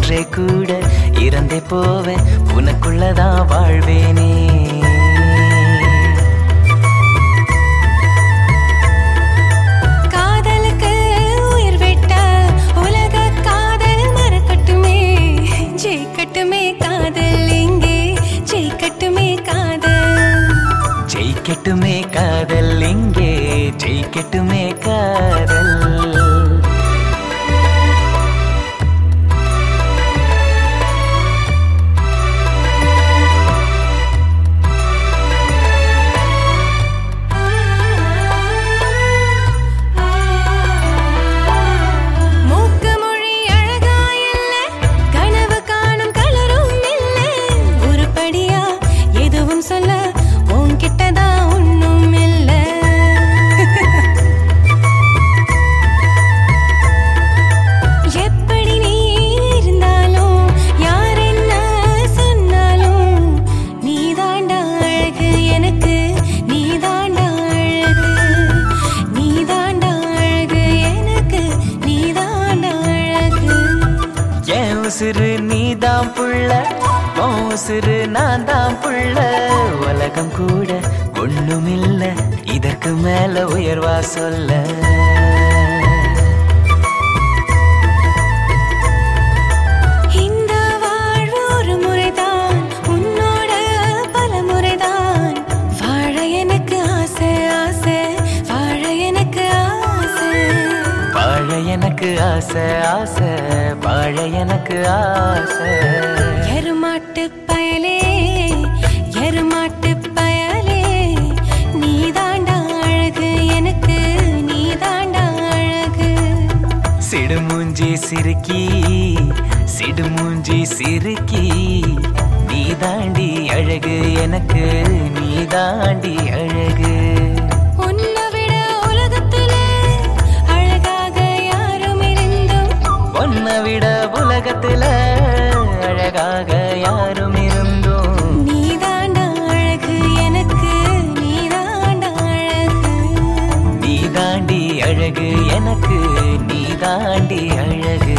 உயிரே கூட இறந்தே போவேன் உனக்குள்ளதான் வாழ்வேனே. காதலுக்கு உயிர் விட்ட உலக காதல் மறக்கட்டுமே, ஜெயிக்கட்டுமே காதல் இங்கே, ஜெயிக்கட்டுமே காதல், ஜெயிக்கட்டுமே காதல் இங்கே, ஜெயிக்கட்டுமே காதல். உசுரு நீதான் புள்ள, உசுரு நான் தான் புள்ள, உலகம் கூட ஒண்ணுமில்ல இதற்கு மேல உயர்வா சொல்ல. இந்த வாழ்வு ஒரு முறைதான், உன்னோட பல முறைதான், வாழ எனக்கு ஆசை ஆசை, வாழ எனக்கு ஆசை, வாழ எனக்கு ஆசை ஆசை, வாழ எனக்கு ஆசை. எருமாட்டு பயலே எருமாட்டு பயலே, நீ தாண்டா அழகு எனக்கு, நீ தாண்டா அழகு. சிடுமூஞ்சி சிறுக்கி சிடுமூஞ்சி சிறுக்கி, நீ தாண்டி அழகு எனக்கு, நீ தாண்டி அழகு. உன்னை விட உலகத்துல அழகாக யாரும் இருந்தும், உன்னை விட உலகத்துல அழகாக யாரும் இருந்தும், நீ தாண்டா அழகு எனக்கு, நீ தாண்டா அழகு, நீ தாண்டி அழகு எனக்கு, நீ தாண்டி அழகு.